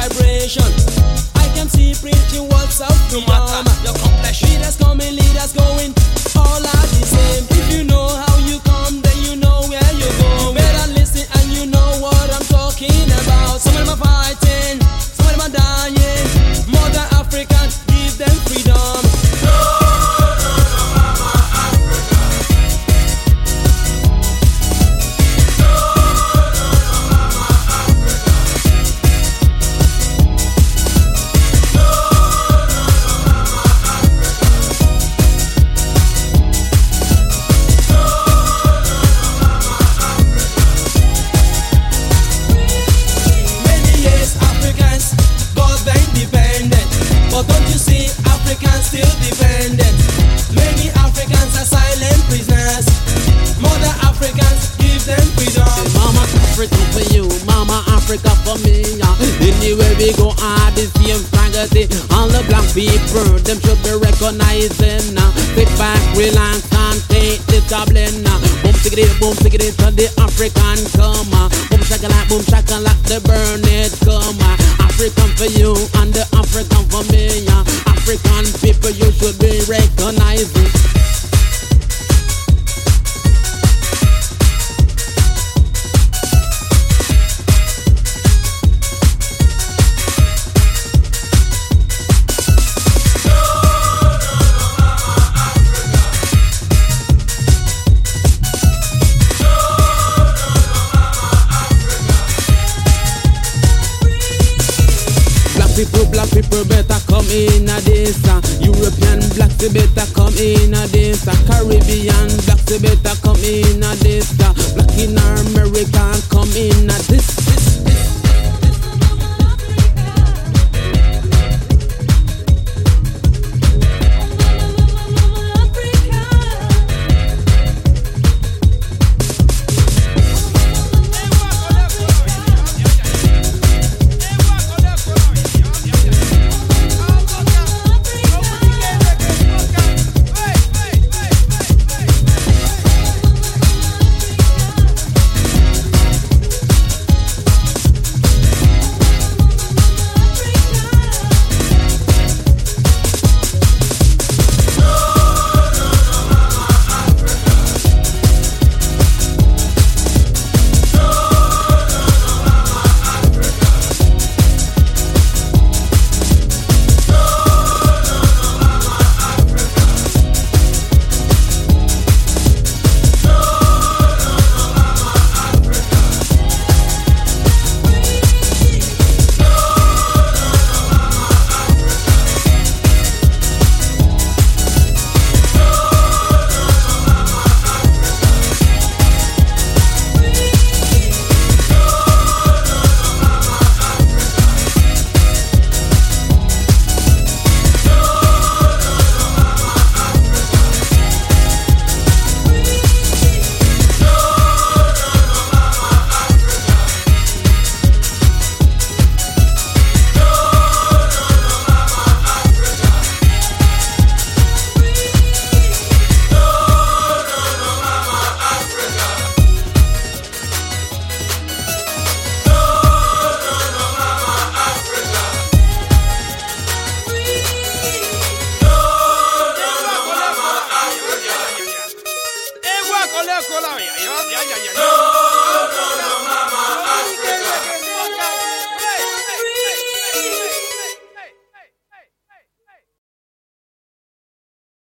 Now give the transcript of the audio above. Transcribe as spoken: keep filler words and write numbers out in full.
vibration. I can see preaching what's up to mama. Your complexion. Leaders coming, leaders going, all are the same. If you know how you come, then you know where you go. You better listen and you know what I'm talking about. Some of them are fighting, some of them are dying. Mother African, give them freedom. Still dependent. Many Africans are silent prisoners. Mother Africans, give them freedom. Mama Africa for you, Mama Africa for me. Yeah. Anywhere we go, ah, the same strategy. All the black people, them should be recognizing. Uh. Sit back, relax, and take this goblin. Uh. Boom, tickety, boom, tickety, to the African come. Uh. Boom, shakalak, boom, shakalak, the burn it come. Uh. African for you, and the African for me. Yeah. African people, you should be recognizing. People, black people better come in a this. Uh, European blacks they better come in a this. Uh, Caribbean blacks they better come in a this. Uh, Black in America come in a this.